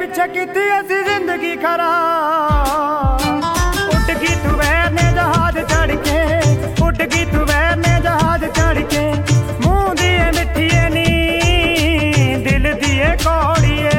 पिछे कीती असी जिंदगी खराब। उठ गई तू वैर ने जहाज चढ़ के, उठ गई तू वैर ने जहाज चढ़ के। मुंह दिए मिठिए नी दिल दिए कौड़िए।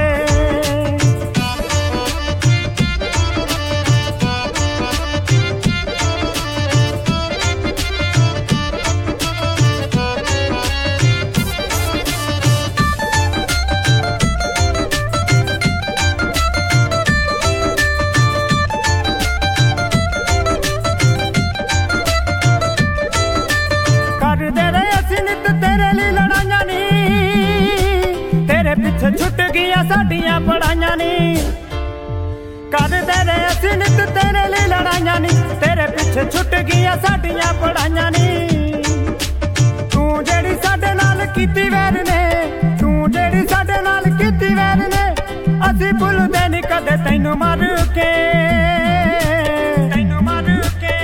पिछे छुट गया साडियां पढ़ाइयां नी, करदे रहे असी नित तेरे लिए लड़ाइयां नी। तेरे पिछे छुट गया साडियां पढ़ाइयां नी। तू जेड़ी साडे नाल कीती वैर ने, तू जेड़ी साडे नाल कीती वैर ने। असी भुलदे नी कदे तैनू मर के, तैनू मर के।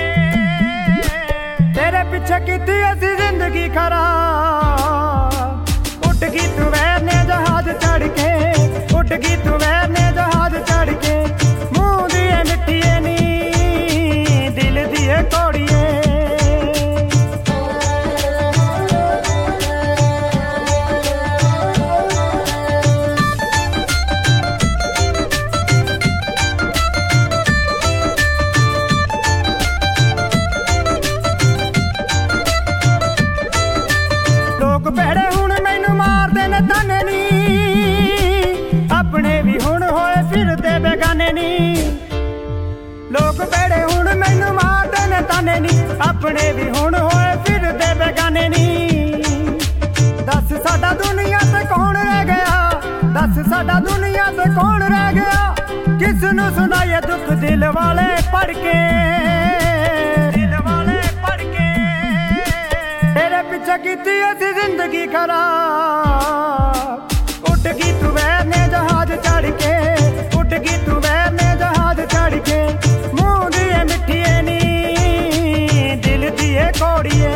तेरे पिछे कीती असी जिंदगी खराब। उठ गई तू वैर ने जहाज चढ़ के, उठ गई तू वैर ने जहाज चढ़ के। मुंह दिए मिठिए नी दिल दिए कौड़िए। लोग भैड़े हुण मैनू मारदे ने ताने नी, अपने भी हुण होए फिरदे बेगाने नी। लोग भैड़े हुण मैनू मारदे ने ताने नी, अपने भी हुण होए फिरदे बेगाने नी। दस साडा दुनिया ते कौन रह गया, दस साडा दुनिया ते कौन रह गया। किस नू सुनाइए दुख दिल वाले पढ़ के, दिल वाले पढ़ के। तेरे पिछे कीती असी जिंदगी खराब। उठ गई तू वैर ने जहाज चढ़ के, उठ गई तू वैर ने जहाज चढ़ के। मुंह दिए मिठिए नी दिल दिए कौड़िए।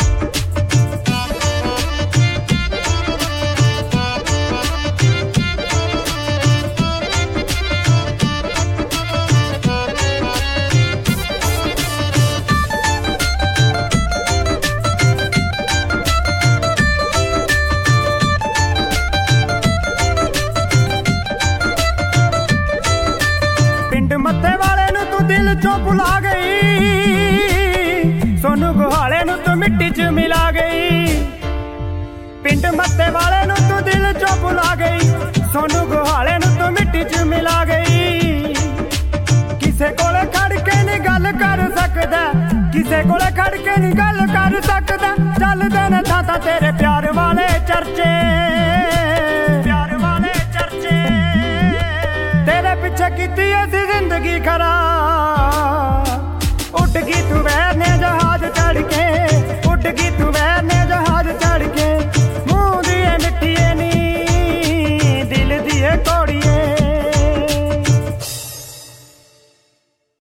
मत्थे वाले नू तू दिल चों भुला गई, सोनू गुहाले नू तू मिट्टी च मिला गई। पिंड मत्थे वाले नू तू दिल चों भुला गई, सोनू गुहाले नू तू मिट्टी च मिला गई। किसे कोले खड़ के नी गल कर सकदा, किसे कोले खड़ के नी गल कर सकदा। चलदे ने था तेरे प्यार वाले चर्चे, प्यार वाले चर्चे। तेरे पिछे कीती असी जिंदगी खराब। उठ गई तू वैर ने जहाज चढ़